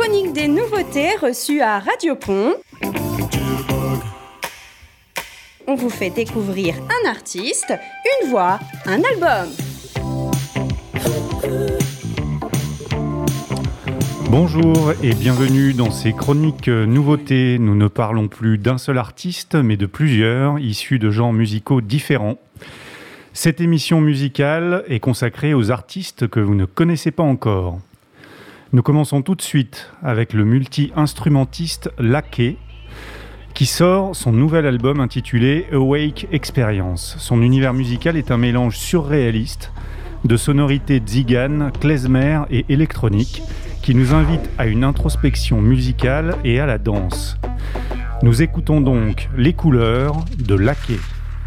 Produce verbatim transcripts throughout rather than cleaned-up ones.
chronique des nouveautés reçues à Radio Pont. On vous fait découvrir un artiste, une voix, un album. Bonjour et bienvenue dans ces chroniques nouveautés. Nous ne parlons plus d'un seul artiste, mais de plusieurs, issus de genres musicaux différents. Cette émission musicale est consacrée aux artistes que vous ne connaissez pas encore. Nous commençons tout de suite avec le multi-instrumentiste Laké, qui sort son nouvel album intitulé Awake Experience. Son univers musical est un mélange surréaliste de sonorités tzigane, klezmer et électronique, qui nous invite à une introspection musicale et à la danse. Nous écoutons donc Les Couleurs de Laké.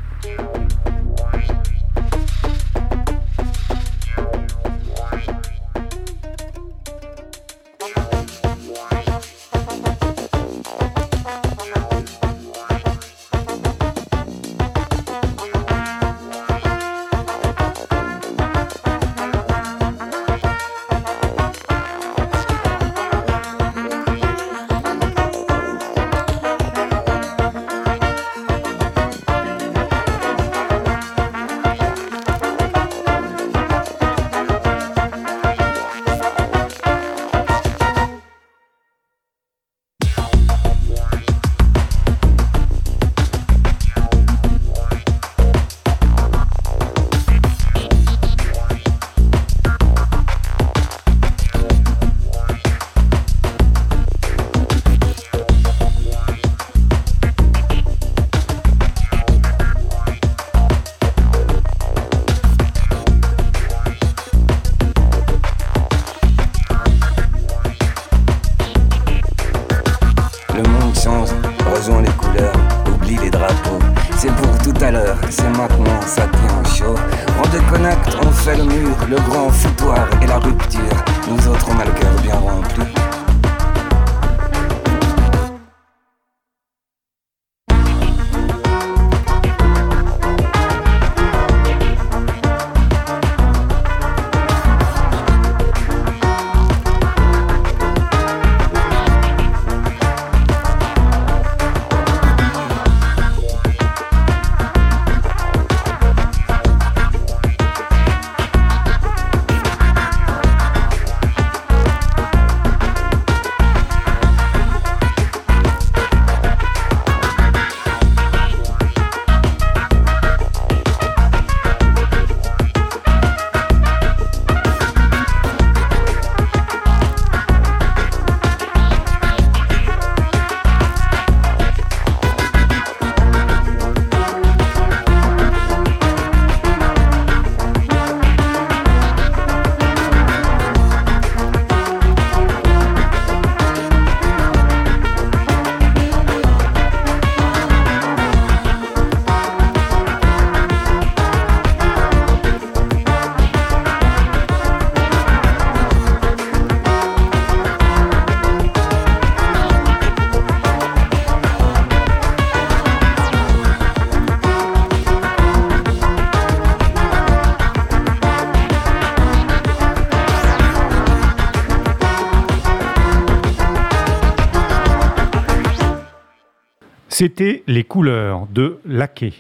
C'était Les Couleurs de Laké.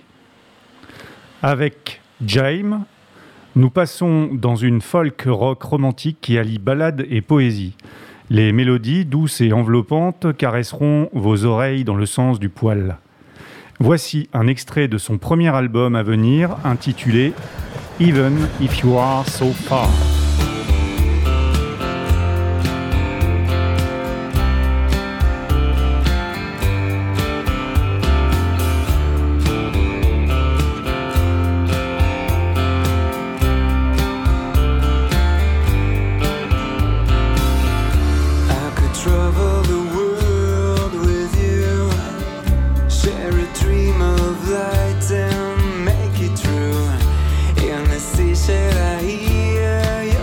Avec Jaime, nous passons dans une folk rock romantique qui allie ballade et poésie. Les mélodies, douces et enveloppantes, caresseront vos oreilles dans le sens du poil. Voici un extrait de son premier album à venir, intitulé « Even If You Are So Far ». Make it true, and the sea said I hear you.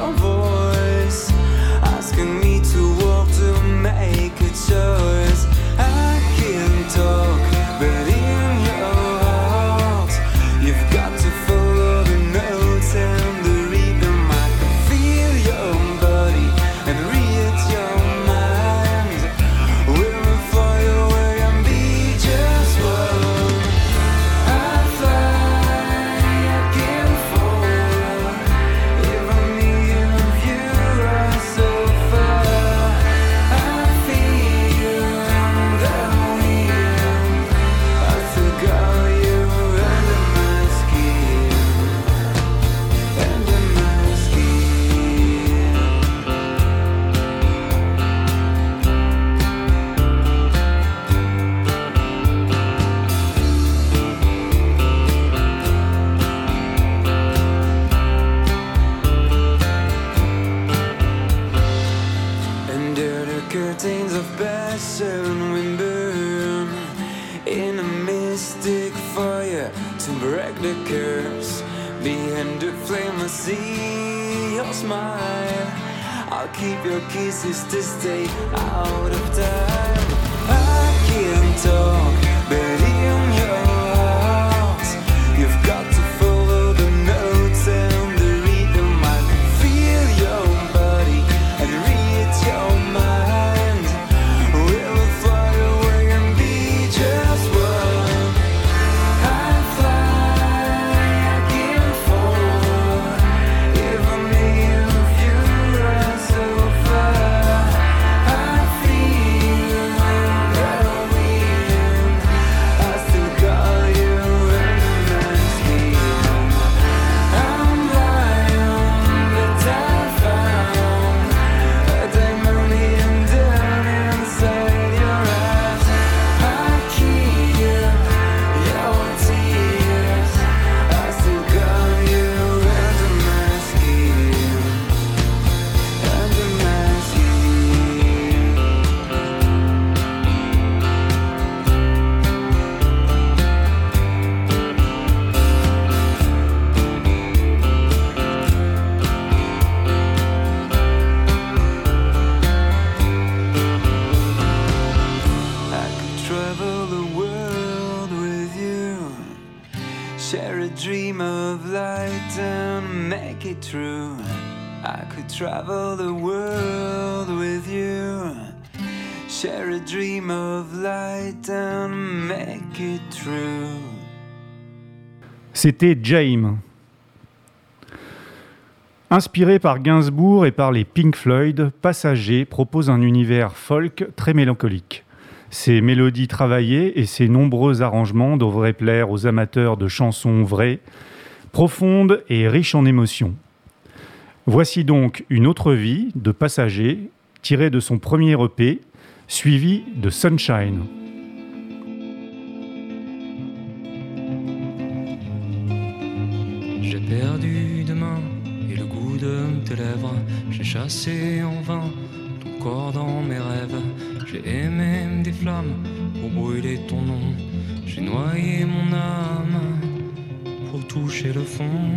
of passion we burn in a mystic fire to break the curse. Behind the flame I see your smile. I'll keep your kisses to stay out of time. I can't talk, but in your heart you've got to follow the notes and the rhythm. I can feel your body and read your mind. We'll fly away and be just one. I fly, I can't fall. Even if you are so far, I feel that wind. I still call you under my skin. I'm blind, but I found a diamond hidden down inside your eyes. I keep your tears. I still call you under my skin, under my skin. I could travel the world with you, share a dream of light and make it true. I could travel the world with you, share a dream of light and make it true. C'était Jaime. Inspiré par Gainsbourg et par les Pink Floyd, Passager propose un univers folk très mélancolique. Ses mélodies travaillées et ses nombreux arrangements devraient plaire aux amateurs de chansons vraies, profondes et riches en émotions. Voici donc une autre vie de Passager, tirée de son premier E P, suivi de Sunshine. J'ai perdu demain et le goût de tes lèvres. J'ai chassé en vain ton corps dans mes rêves. J'ai aimé des flammes pour brûler ton nom. J'ai noyé mon âme pour toucher le fond.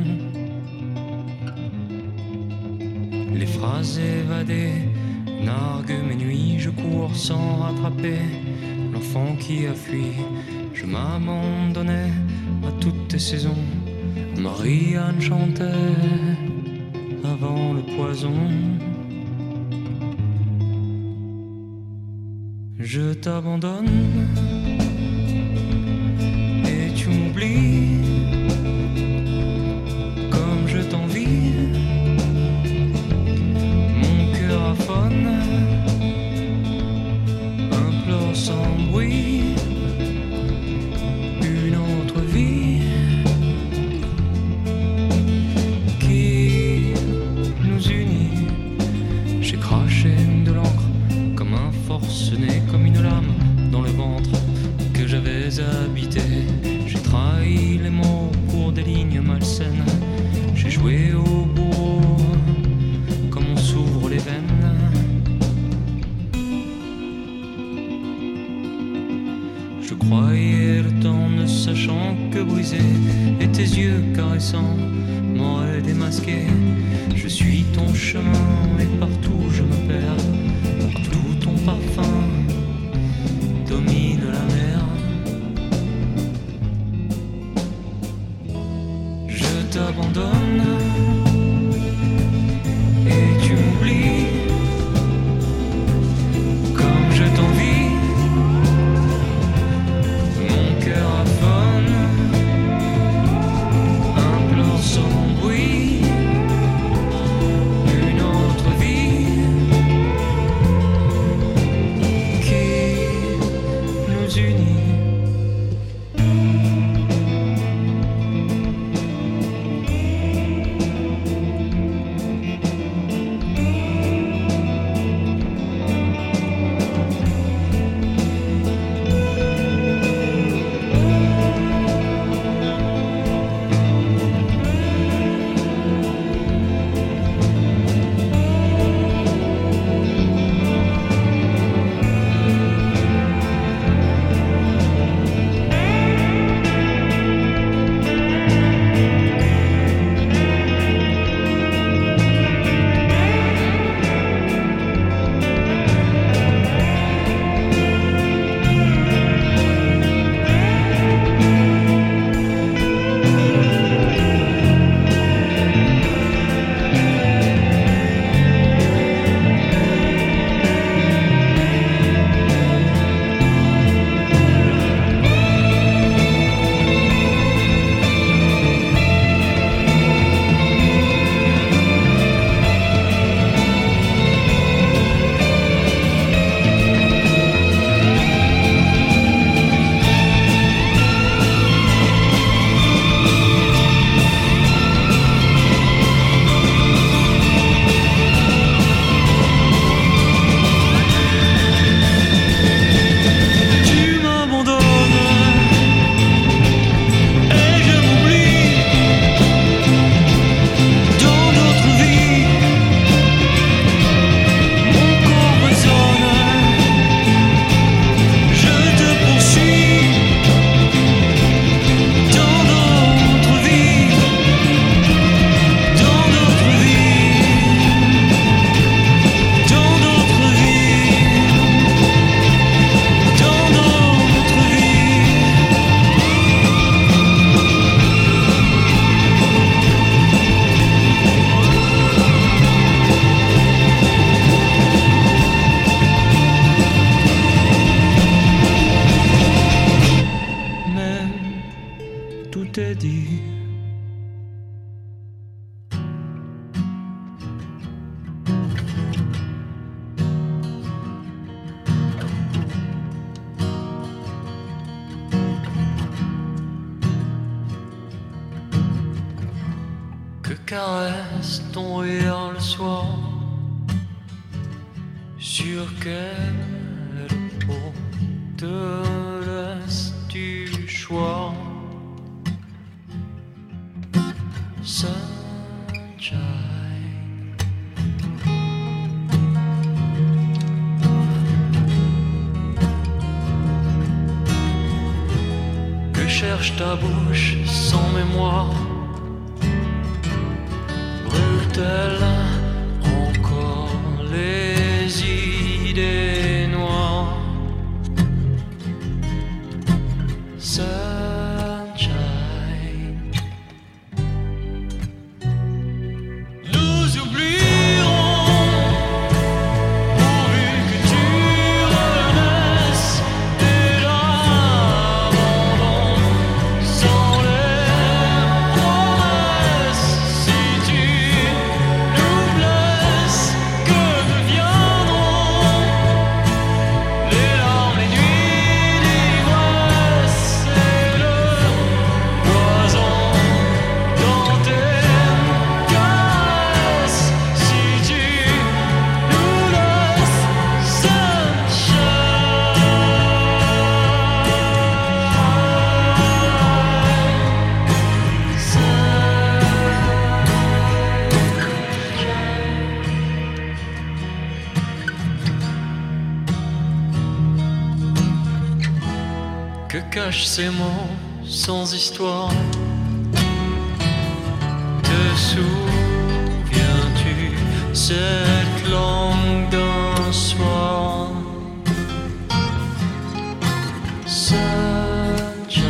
Les phrases évadées narguent mes nuits. Je cours sans rattraper l'enfant qui a fui. Je m'abandonnais à toutes tes saisons. Marianne chantait avant le poison. Je t'abandonne et tu m'oublies comme je t'envie. Mon cœur affonne, implore sans bruit une autre vie. De l'encre comme un forcené, comme une lame dans le ventre que j'avais habité. J'ai trahi les mots pour des lignes malsaines. J'ai joué au bourreau comme on s'ouvre les veines. Je croyais le temps ne sachant que briser, et tes yeux caressants m'auraient démasqué. Je suis ton chemin et partout je me perds. Partout ton parfum domine la mer. Je t'abandonne et tu m'oublies comme je t'envie. Mon cœur affonne, implore sans bruit une autre caresse ton rire le soir. Sur quelle peau te laisses-tu choix? Sunshine. Que cherche ta bouche sans mémoire? Brûle-t-elle encore les idées noires? Sunshine. Nous oublierons pourvu que tu renaisses et l'abandon sans les promesses. Si tu nous blesses, que deviendront les larmes, les nuits d'ivresse et le poison dans tes caresses? Si tu nous laisses, que cachent ces mots sans histoire? Te souviens-tu cette langue d'un soir? Sunshine.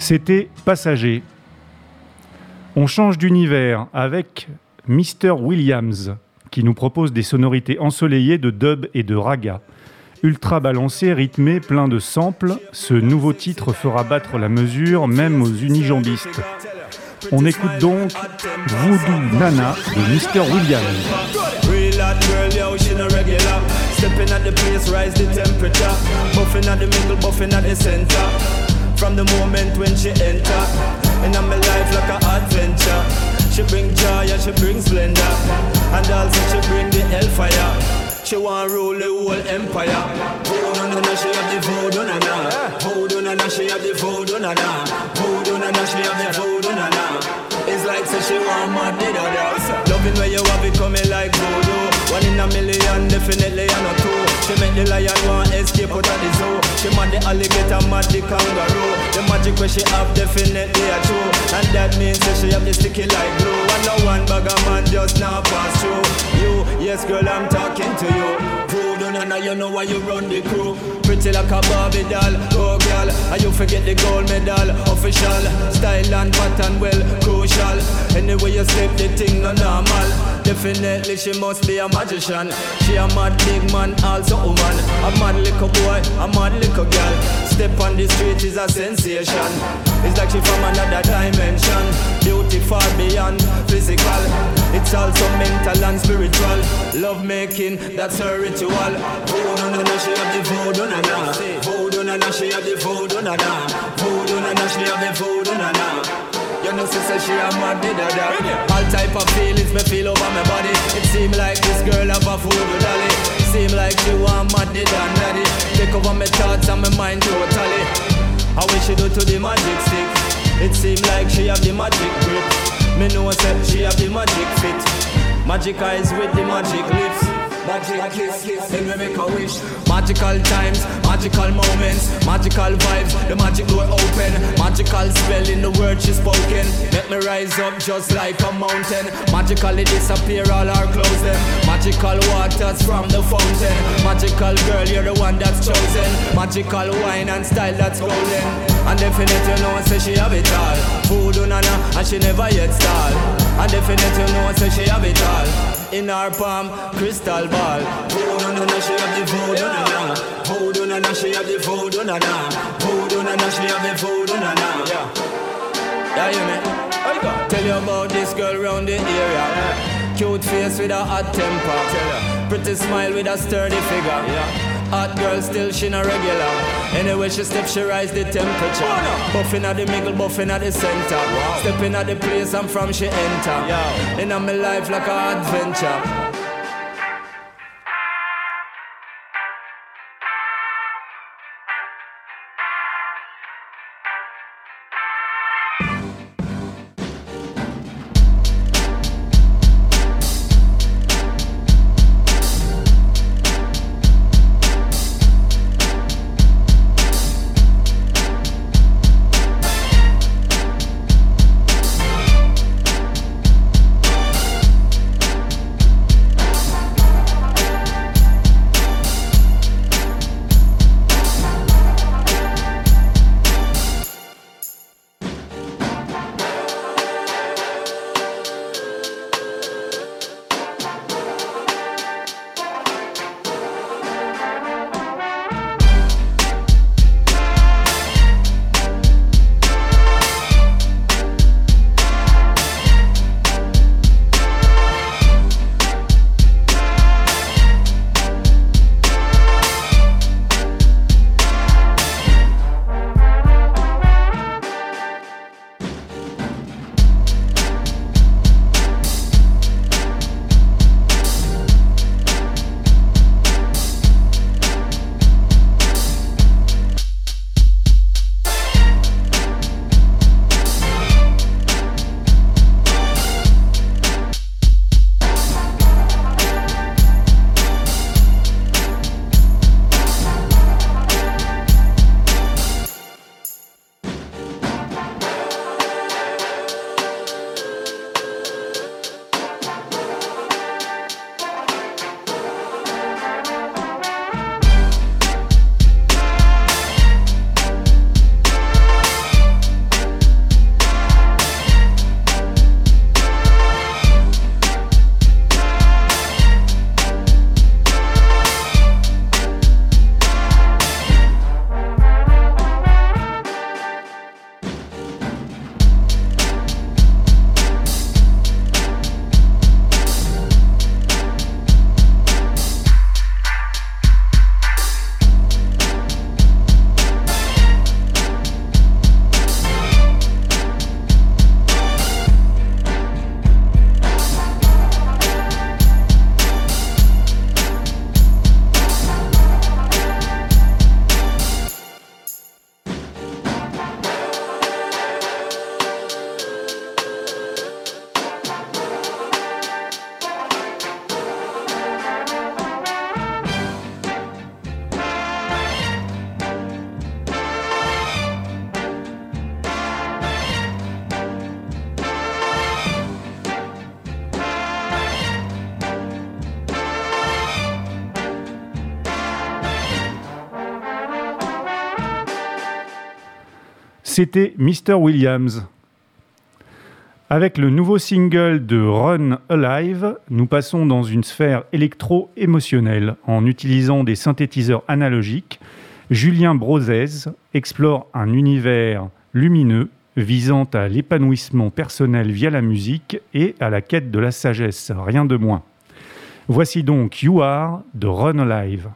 C'était Passager. On change d'univers avec mister Williams, qui nous propose des sonorités ensoleillées de dub et de raga. Ultra balancé, rythmé, plein de samples, ce nouveau titre fera battre la mesure même aux unijambistes. On écoute donc Voodoo Nana de mister Williams. Real hot girl, yo, she no regular. Stepping at the place, rise the temperature. Buffing at the middle, buffing at the center. From the moment when she enter, and my life like an adventure. She bring joy and she bring splendor, and also she bring the hellfire. She want rule the whole empire. Voodoo nana, she have the voodoo nana. Voodoo nana, she have the voodoo nana. Voodoo nana, she have the voodoo nana. It's like say she want my did or that. Loving where you have it coming like voodoo. One in a million, definitely and a two. She make the lion want escape out of the zoo. She mad the alligator, mad the kangaroo. The magic where she have definitely a true. And that means that she have the sticky like glue. And no one bag of man just now pass through. You, yes girl, I'm talking to you. Voodoo nana, you know why you run the crew. Pretty like a Barbie doll, oh girl. And you forget the gold medal, official. Style and pattern, well, crucial. Anyway you slip the thing no normal. Definitely she must be a magician. She a mad big man, also woman. A mad little boy, a mad little girl. Step on the street is a sensation. It's like she from another dimension. Beauty far beyond physical. It's also mental and spiritual. Love making, that's her ritual. Voodoo nana, she have the voodoo nana. Voodoo nana, she have the voodoo nana. Voodoo nana, she have the voodoo nana. You know, sister, she a mad did that. All type of feelings me feel over my body. It seem like this girl have a voodoo dolly. Seem like she want mad did and daddy. Take over my thoughts and my mind totally. I wish she do to the magic stick. It seem like she have the magic grip. Me know say she have the magic fit. Magic eyes with the magic lips. Magic kiss, kiss, then we make a wish. Magical times, magical moments, magical vibes, the magic door open. Magical spell in the word she spoken. Let me rise up just like a mountain. Magically disappear all our clothes them. Magical waters from the fountain. Magical girl, you're the one that's chosen. Magical wine and style that's golden. And definitely you know say she have it all. Voodoo nana, and she never yet stall. And definitely you know say she have it all. In her palm, crystal ball. Voodoo nana, she have the voodoo nana. Voodoo nana, she have the voodoo nana. Voodoo nana, she have the voodoo nana. Yeah, yeah, you know. Tell you about this girl round the area. Cute face with a hot temper. Pretty smile with a sturdy figure. Yeah. Hot girl still she no regular. Anyway she step she rise the temperature. Buffing at the middle, buffing at the center. Wow. Stepping at the place and from she enter. Yo. In my life like a adventure. C'était mister Williams. Avec le nouveau single de Run Alive, nous passons dans une sphère électro-émotionnelle. En utilisant des synthétiseurs analogiques, Julien Brozès explore un univers lumineux visant à l'épanouissement personnel via la musique et à la quête de la sagesse, rien de moins. Voici donc You Are de Run Alive.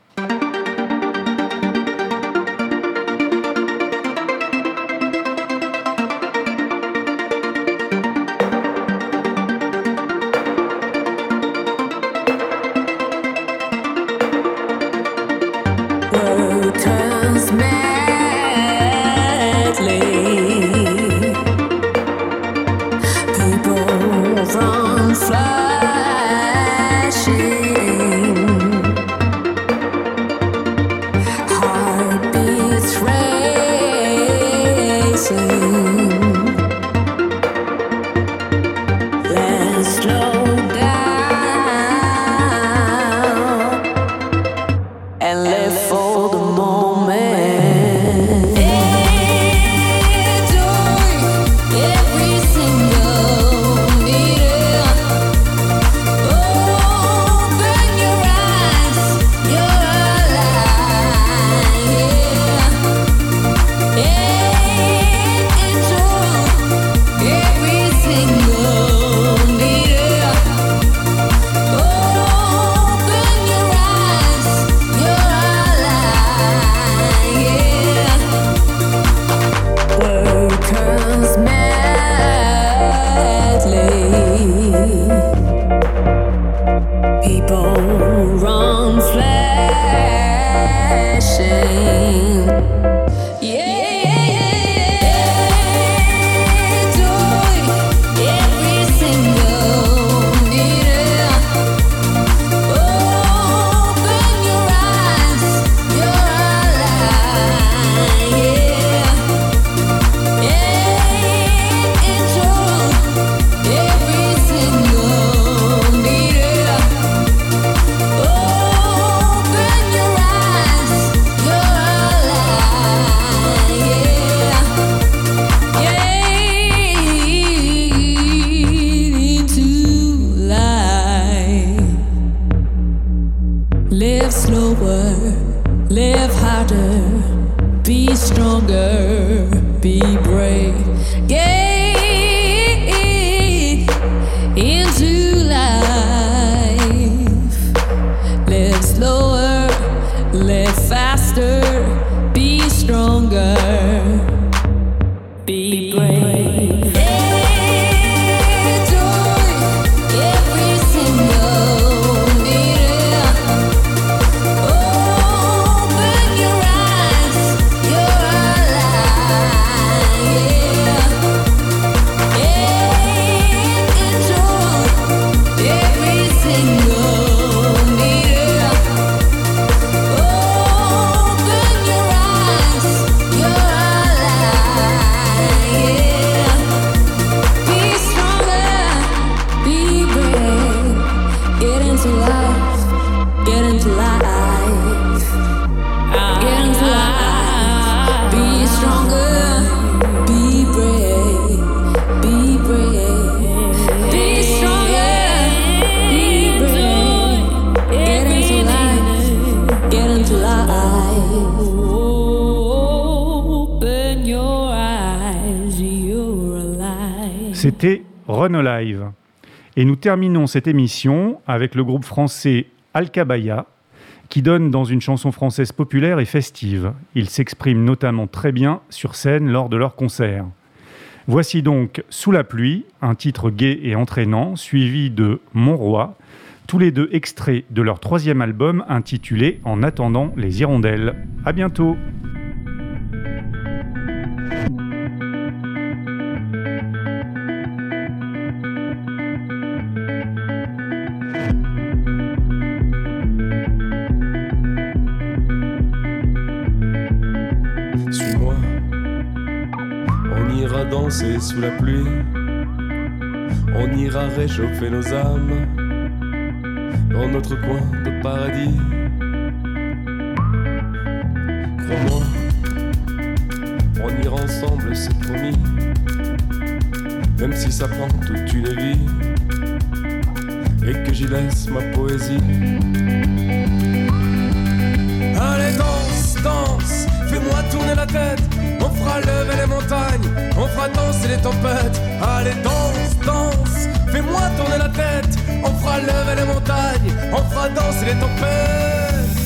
C'était Run Alive. Et nous terminons cette émission avec le groupe français Alcabaya, qui donne dans une chanson française populaire et festive. Ils s'expriment notamment très bien sur scène lors de leurs concerts. Voici donc Sous la pluie, un titre gai et entraînant, suivi de Mon roi, tous les deux extraits de leur troisième album intitulé En attendant les hirondelles. À bientôt. Suis-moi, on ira danser sous la pluie, on ira réchauffer nos âmes dans notre coin de paradis. Crois-moi, On ira ensemble, c'est promis. Même si ça prend toute une vie et que j'y laisse ma poésie. Allez danse, danse, fais-moi tourner la tête. On fera lever les montagnes, on fera danser les tempêtes. Allez danse, danse, fais-moi tourner la tête. On fera lever les montagnes, on fera danser les tempêtes.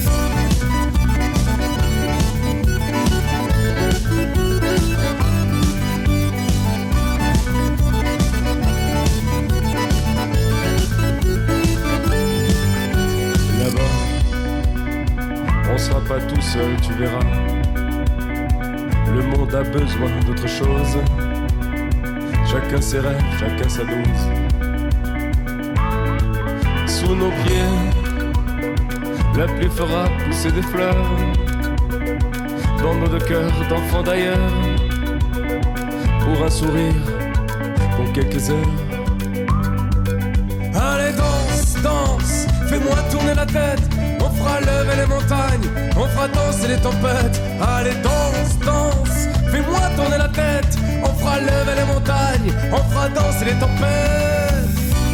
On sera pas tout seul, tu verras. Le monde a besoin d'autre chose. Chacun ses rêves, chacun sa dose. Sous nos pieds, la pluie fera pousser des fleurs dans nos deux cœurs d'enfants d'ailleurs. Pour un sourire, pour quelques heures. Allez danse, danse, fais-moi tourner la tête. On fera lever les montagnes, on fera danser les tempêtes. Allez danse, danse, fais-moi tourner la tête. On fera lever les montagnes, on fera danser les tempêtes.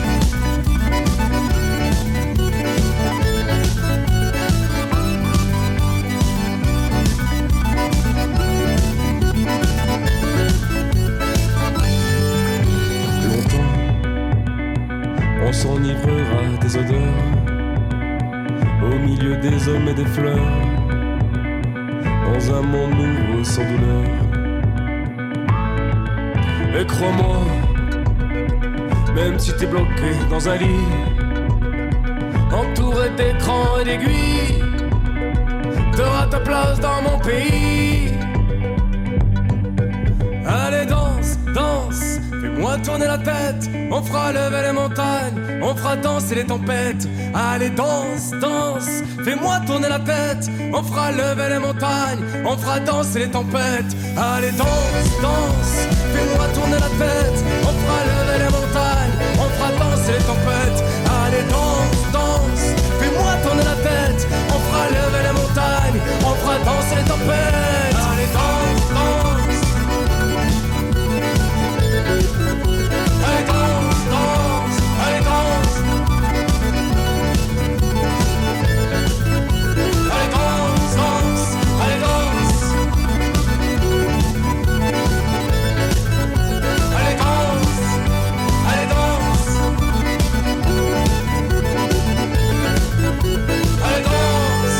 Longtemps, on s'enivrera des odeurs au milieu des hommes et des fleurs, dans un monde nouveau sans douleur. Et crois-moi, même si t'es bloqué dans un lit, entouré d'écrans et d'aiguilles, t'auras ta place dans mon pays. Allez danse, danse, fais-moi tourner la tête. On fera lever les montagnes, on fera danser les tempêtes. Allez danse, danse, fais-moi tourner la tête. On fera lever les montagnes, on fera danser les tempêtes. Allez danse, danse, fais-moi tourner la tête. On fera lever les montagnes, on fera danser les tempêtes. Allez danse, danse, fais-moi tourner la tête. On fera lever les montagnes, on fera danser les tempêtes. Allez danse, danse. Allez danse, danse, allez danse. Allez danse, danse, allez danse. Allez danse, allez danse. Allez danse.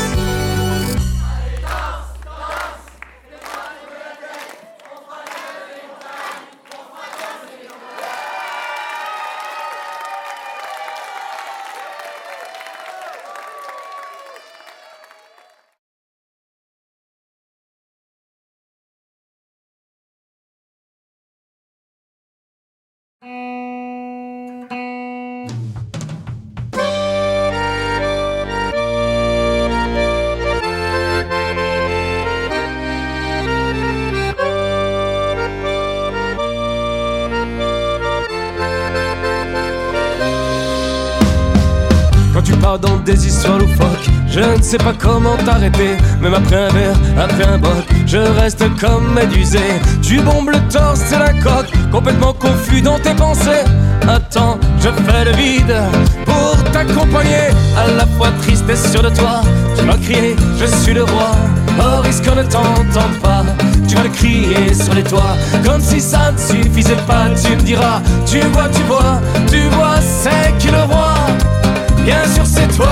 Quand tu pars dans des histoires loufoques, je ne sais pas comment t'arrêter. Même après un verre, après un boc, je reste comme médusé. Tu bombes le torse et la coque, complètement confus dans tes pensées. Attends, je fais le vide pour t'accompagner. À la fois triste et sûr de toi, tu vas crier, je suis le roi. Au risque qu'on ne t'entende pas, tu vas le crier sur les toits. Comme si ça ne suffisait pas, tu me diras, tu vois, tu vois, tu vois, c'est qui le roi? Bien sûr c'est toi.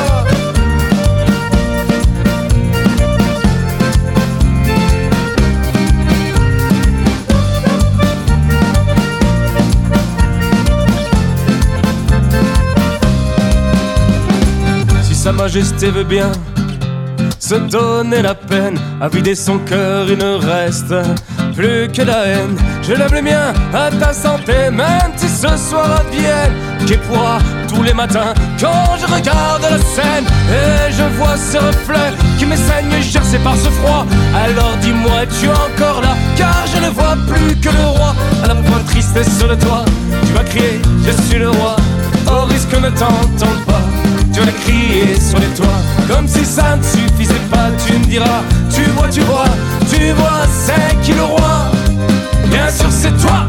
Si Sa Majesté veut bien se donner la peine à vider son cœur, il ne reste plus que la haine. Je lève les miens à ta santé, même si ce soir advienne qu'il pourra tous les matins quand je regarde la scène et je vois ce reflet qui me saigne gercé par ce froid. Alors dis-moi, es-tu encore là? Car je ne vois plus que le roi. À la fois triste et sur le toit, tu vas crier, je suis le roi. Au risque ne t'entende pas, tu vas le crier sur les toits. Comme si ça ne suffisait pas, tu me diras, tu vois, tu vois, tu tu vois, c'est qui le roi? Bien sûr c'est toi.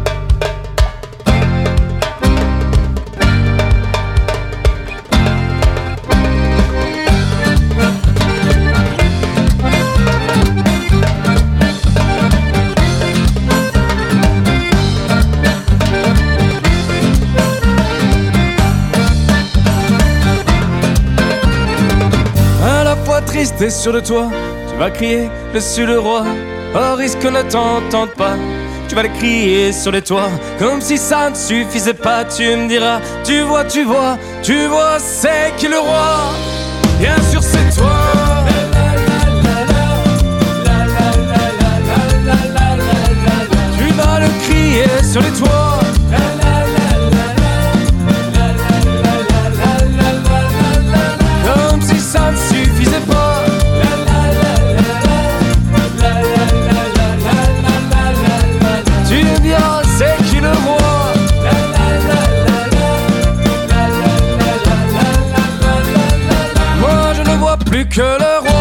Triste et sûr de toi, tu vas crier dessus le roi. Au risque ne t'entende pas, tu vas le crier sur les toits. Comme si ça ne suffisait pas, tu me diras, tu vois, tu vois, tu vois, c'est qui le roi? Bien sûr c'est toi. Tu vas le crier sur les toits. Comme si ça ne suffisait pas. Tu me diras, c'est qui le roi? Moi je ne vois plus que le roi.